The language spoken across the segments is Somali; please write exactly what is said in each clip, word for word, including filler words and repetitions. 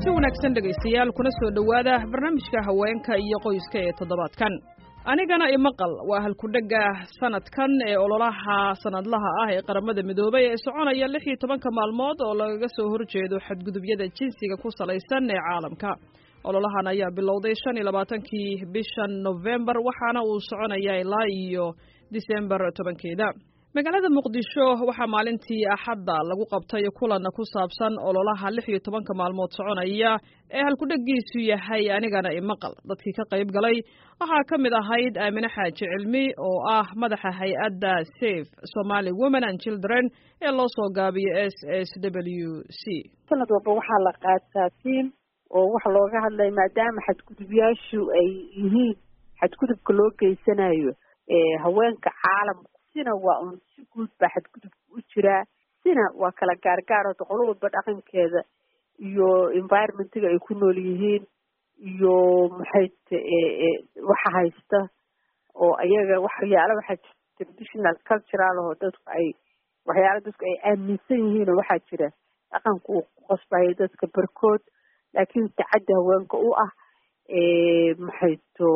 kulanti wanaagsan dhegaystayaal kuna soo dhowaada barnaamijka haweenka iyo qoyska ee toddobaadkan anigana imaqal waa halkudhega sanadkan ee ololaha sanadlaha ah ee qaramada midoobay ee soconaya lix iyo tobanka maalmood oo lagaga soo horjeedo xadgudubyada jinsiga ku salaysan ee caalamka ololahan ayaa bilowday shan iyo labaatankii bishan November waxaana uu soconayaa ilaa iyo December tobankeeda magaalada Muqdisho waxaa maalintii Axadda lagu qabtay kulan ku saabsan ololaha lix iyo tobanka maalmood soconaya ee halkudhegiisu yahay anigana imaqal dadkii ka qayb galay waxaa ka mid ahayd Aamina Xaaji Cilmi oo ah madaxa hay'adda Save Somali Women and Children ee loo soo gaabiyay S S W C sanad walba waxaa la qaataa tiim oo wax looga hadlay maadaama xadgudubyaashu ay yihiin xadgudubka loo geysanayo ee haweenka caalamka sina waa un si guud baa xadgudubka u jira sina waa kala gaargaar oo qolo walba dhaqankeeda iyo environmentiga ay ku nool yihiin iyo maxay waxa haysta oo ayaga waxyaalo waxa traditional cultural oo dadku ay waxyaalo dadku ay aaminsan yihiin oo waxa jira dhaqanku uu qosbayo dadka barkood laakiin tacaddi haweenka u ah ee maxay to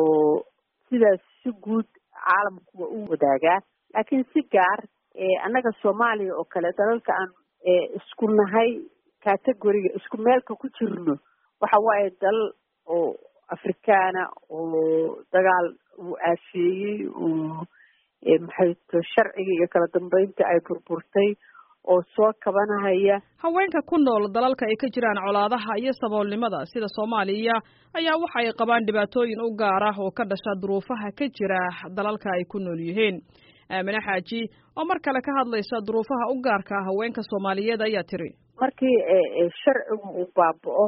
sidaas si guud caalamku waa u wadaagaa laakiin si gaar ee annaga Soomaaliya oo kale dalalka aan isku nahay category isku meelka ku jirno waxa waaye dal oo Afrikaana oo dagaal uu aasheeyay oo maxay to sharciga iyo kala dambeynta ay burburtay oo soo kabanahaya haweenka ku nool dalalka ay ka jiraan colaadaha iyo saboolnimada sida Soomaaliya ayaa waxa ay qabaan dhibaatooyin u gaar ah oo ka dhasha duruufaha ka jira dalalka ay ku nool yihiin Aamina Xaaji oo mar kale ka hadlaysa duruufaha u gaarka ah haweenka Soomaaliyeed ayaa tiri markii sharcigu uu baaba'o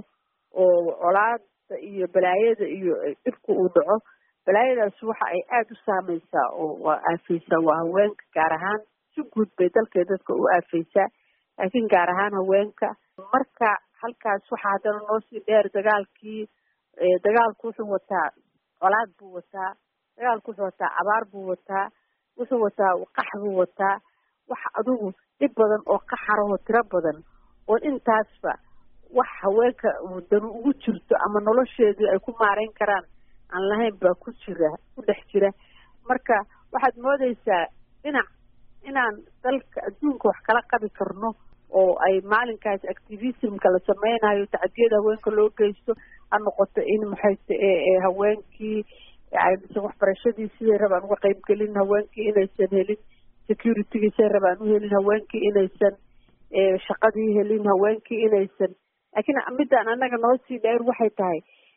oo colaadda iyo balaayada iyo dhibku uu dhaco balaayadaas waxa ay aad u saameysaa oo waa aafaysaa waa haweenka gaar ahaan si guud bay dalka dadka u aafaysaa laakiin gaar ahaan haweenka marka halkaas waxa hadana noo sii dheer dagaalkii dagaalku wuxuu wataa colaad buu wataa dagaalku wuxuu wataa abaar buu wataa wuxuu wataa qax buu wataa wax adigu dhib badan oo qaxaro oo tiro badan oo intaasba wax haweenka dan ugu jirto ama nolosheedii ay ku maareyn karaan aan lahayn baa ku jira ku dhex jira marka waxaad moodaysaa dhinac inaan dalka adduunka wax kala qabi karno oo ay maalinkaas activismka la sameynayo tacadiyada haweenka loo geysto ha noqoto in maxay tahay haweenkii aysan waxbarashadii siday rabaan uga qayb gelin haweenkii inaysan helin security-ga siday rabaan u helin haweenkii inaysan shaqadii helin haweenkii inaysan laakiin midaan annaga noo sii dheer waxay tahay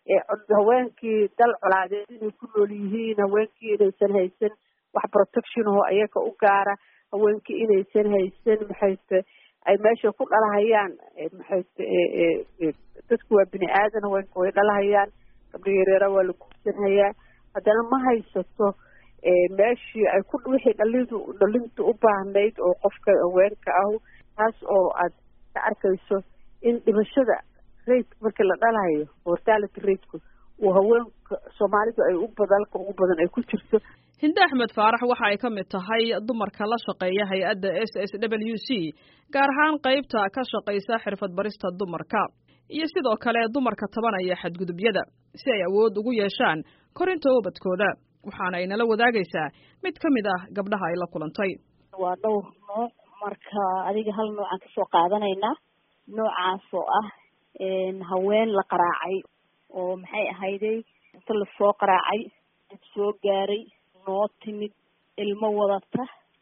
haweenkii dal colaadeed inay ku nool yihiin haweenkii inaysan haysan wax protection oo ayaga u gaara haweenkii inaysan haysan maxay tahay ay meesha ku dhalahayaan maxay tahay dadku waa bini aadan haweenka way dhalahayaan gabdho yaryara waa la guursanhayaa haddana ma haysato meeshii ay ku wixii dhalintu dhalintu u baahnayd oo qofka haweenka ah taas oo aad ka arkayso in dhimashada rate markii la dhalayo mortality rate-ku uu haweenka Soomaalidu ay u badalka ugu badan ay ku jirto Hinda Axmed Faarax waxa ay ka mid tahay dumarka la shaqeeya hay'adda S S W C gaar ahaan qaybta ka shaqeysa xirfad barista dumarka iyo sidoo kale dumarka tabanaya xadgudubyada si ay awood ugu yeeshaan korinta ubadkooda waxaana ay nala wadaagaysaa mid ka mid ah gabdhaha ay la kulantay waa dhowr nooc marka adiga hal nooc aan ka soo qaadanayna noocaas oo ah een haween la qaraacay oo maxay ahayday inta la soo qaraacay dib soo gaaray noo timid ilmo wadata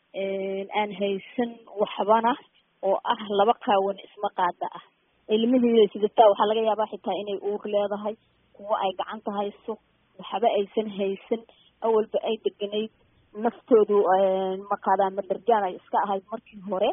een aan haysan waxbana oo ah laba qaawan isma qaada ah ilmihii sidata waxa laga yaabaa xitaa inay uur leedahay kuwa ay gacanta hayso waxba aysan haysan awalba ay deganayd naftoodu maqaadaan madarjaan ay iska ahayd markii hore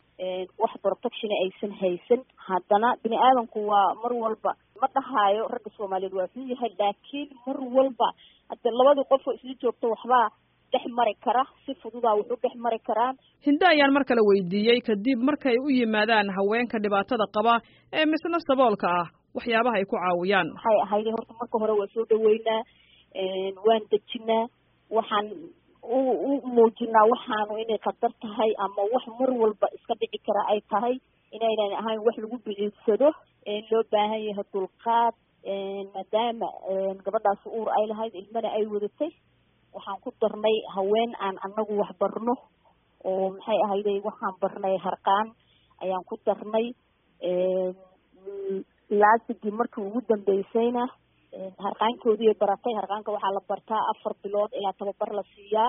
wax protection aysan haysan haddana bini aadanku waa mar walba ma dhahayo ragga Soomaaliyeed waa xun yahay laakiin mar walba hadda labadii qof oo isla joogto waxba dhex mari kara si fudud ah wuxuu dhex mari karaan Hinda ayaan mar kale weydiiyay kadib markay u yimaadaan haweenka dhibaatada qaba ee misna saboolka ah waxyaabaha ay ku caawiyaan waxay ahayd horta marka hore waa soo dhaweynaa een waan dejinaa waxaan u muujinaa waxaanu inay qadar tahay ama wax mar walba iska dhici kara ay tahay inaynan ahayn wax lagu biciidsado loo baahan yahay dulqaad maadaama gabadhaas uur ay lahayd ilmana ay wadatay waxaan ku darnay haween aan anagu wax barno oo maxay ahayday waxaan barnay harqaan ayaan ku darnay laasigii markii ugu dambeysayna harqaankoodii baratay harqaanka waxaa la bartaa afar bilood ilaa tababar la siiyaa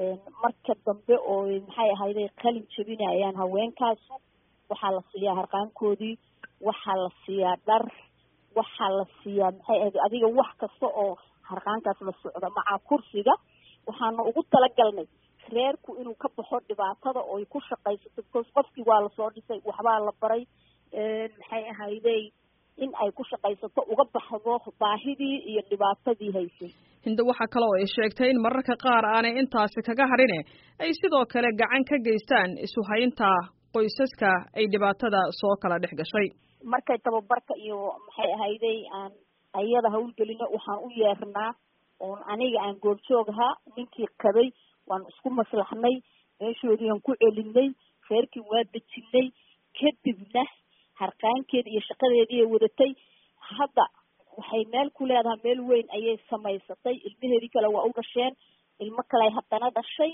marka dambe oo maxay ahayday qalin jabinayaan haweenkaas waxaa la siiyaa harqaankoodii waxaa la siiyaa dhar waxaa la siiyaa maxay ahayd adiga wax kasta oo harqaankaas la socda macaa kursiga waxaana ugu talagalnay reerku inuu ka baxo dhibaatada oo ay ku shaqaysato because qofkii waa lasoo dhisay waxbaa la baray maxay ahayday in ay ku shaqaysato uga baxdo baahidii iyo dhibaatadii haysay hinda waxaa kale oo ay sheegtay in mararka qaar aanay intaasi kaga hadhine ay sidoo kale gacan ka geystaan isu haynta qoysaska ay dhibaatada soo kala dhex gashay markay tababarka iyo maxay ahayday aan ayada hawlgelino waxaan u yeernaa oon aniga aan goobjoog ahaa ninkii qabay waan isku maslaxnay meeshoodii aan ku celinay reerkii waa dejinay kadibna harqaankeeda iyo shaqadeedii ay wadatay hadda waxay meel ku leedahay meel weyn ayay samaysatay ilmaheedii kale waa u dhasheen ilmo kale haddana dhashay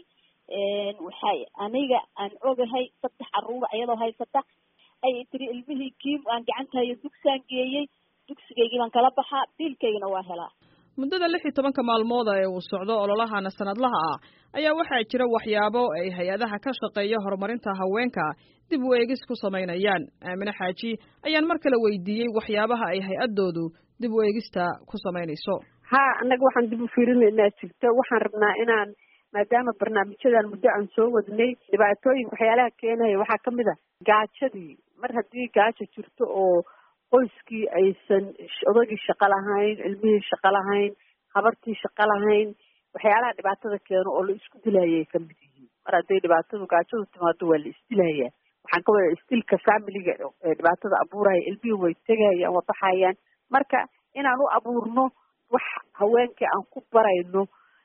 waxay aniga aan ogahay saddex caruur iyadoo haysata ay tiri ilmihii kiim aan gacantahayo dugsaan geeyey dugsigaygii baan kala baxaa biilkaygana waa helaa muddada lix iyo tobanka maalmooda ee uu socdo ololahana sanadlaha ah ayaa waxaa jira waxyaabo ay hay-adaha ka shaqeeya horumarinta haweenka dib u eegis ku samaynayaan aamine xaaji ayaan mar kale weydiiyey waxyaabaha ay hay-adoodu dib u eegista ku samaynayso ha annaga waxaan dib u fiirinaynaa jirto waxaan rabnaa inaan maadaama barnaamijyadan muddo aan soo wadnay dhibaatooyin waxyaalaha keenaya waxaa kamid a gaajadii mar haddii gaajo jirto oo qoyskii aysan odagii shaqo lahayn ilmihii shaqo lahayn habartii shaqo lahayn waxyaalaha dhibaatada keeno oo la isku dilaayay kamid yihiin mar hadday dhibaatadu gaajadu timaado waa la isdilayaa waxaan ka wada isdilka familiga ee dhibaatada abuuraya ilmihii way tegayaan waa baxayaan marka inaan u abuurno wax haweenkii aan ku barayno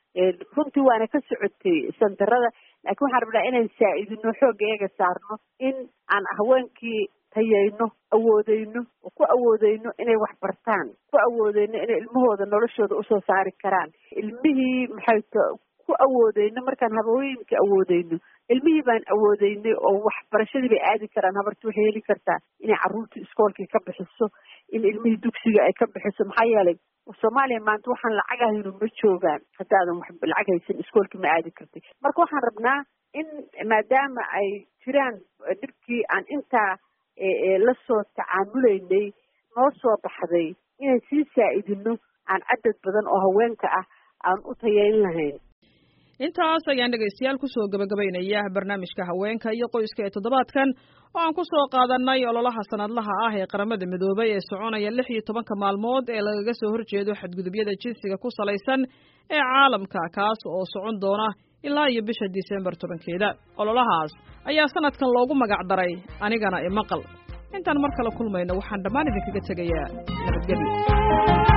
runtii waana ka socotay santarada laakiin waxaan rabnaa inaan saa-idino xoogga eega saarno in aan haweenkii tayayno awoodeyno oo ku awoodeyno inay wax bartaan ku awoodeyno inay ilmahooda noloshooda usoo saari karaan ilmihii maxay t ku awoodeyno markaan habooyinka awoodeyno ilmihii baan awoodeynay oo waxbarashadii bay aadi karaan habarti waxay heli kartaa inay carruurtii iskoolkii ka bixiso in ilmihii dugsiga ay ka bixiso maxaa yeelay soomaaliya maanta waxaan lacag ahayno ma joogaan haddaadan wax lacag haysan iskoolkii ma aadi kartay marka waxaan rabnaa in maadaama ay jiraan dhibkii aan intaa lasoo tacaamuleynay noo soo baxday inaan sii saa-idino aan cadad badan oo haweenka ah aan u tayeyn lahayn intaas ayaan dhegaystayaal kusoo gabagabaynaya barnaamijka haweenka iyo qoyska ee toddobaadkan oo aan kusoo qaadanay ololaha sanadlaha ah ee qaramada midoobay ee soconaya lix iyo tobanka maalmood ee lagaga soo horjeedo xadgudubyada jinsiga ku salaysan ee caalamka kaas oo socon doona ilaa iyo bisha disembar tobankeeda ololahaas ayaa sanadkan loogu magac daray anigana imaqal intaan mar kale kulmayno waxaan dhammaan idinkaga tegayaa nabadgelyo